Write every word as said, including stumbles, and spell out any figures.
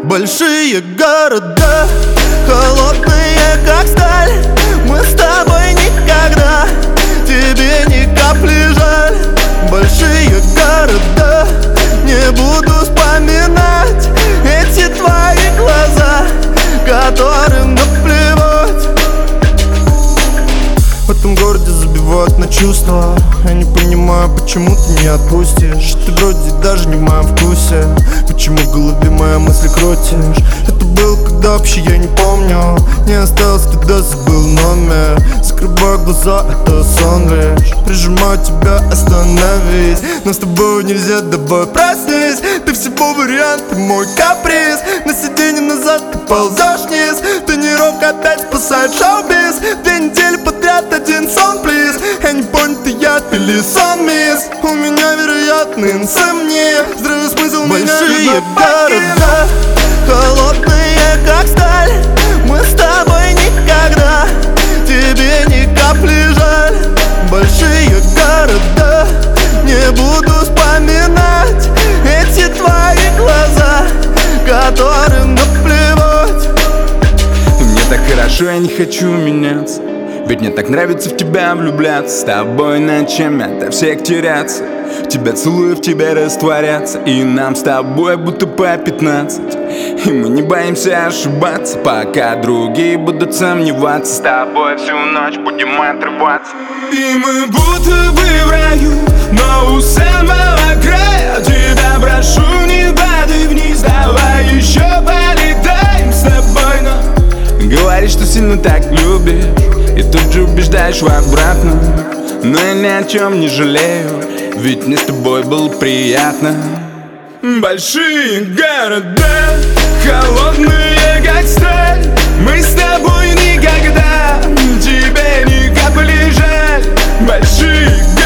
Большие города, холодные как сталь. Мы с тобой никогда, тебе ни капли жаль. Большие города, не буду вспоминать эти твои глаза, которым наплевать. В этом городе забивают на чувства. Я не понимаю, почему ты не отпустишь. Ты вроде даже не в моем вкусе. Почему в голове мои мысли крутишь? Это было когда вообще я не помню. Не осталось, когда забыл номер. Закрываю глаза, это сон лишь. Прижимаю тебя, остановись. Но с тобой нельзя, давай проснись. Ты всего вариант, ты мой каприз. На сиденье назад ты ползешь вниз. Тренировка опять спасает шоу-биз. Две недели подряд один сон, плиз. Я не понял, ты яд или сон, мисс. У меня, вероятно, инсомния. Здравый смысл меня Большие города, холодные как сталь. Мы с тобой никогда, тебе ни капли жаль. Большие города, не буду вспоминать эти твои глаза, которым наплевать. Мне так хорошо, я не хочу меняться. Ведь мне так нравится в тебя влюбляться. С тобой ночами ото всех теряться. Тебя целую, в тебе растворяться. И нам с тобой будто по пятнадцать. И мы не боимся ошибаться, пока другие будут сомневаться. С тобой всю ночь будем отрываться. И мы будто бы в раю, но у самого края. Тебя прошу, не падай вниз. Давай еще полетаем с тобой, но говоришь, что сильно так любишь, и тут же убеждаешь в обратном. Но я ни о чем не жалею, ведь мне с тобой было приятно. Большие города, холодные как сталь. Мы с тобой никогда, тебе ни капли жаль. Большие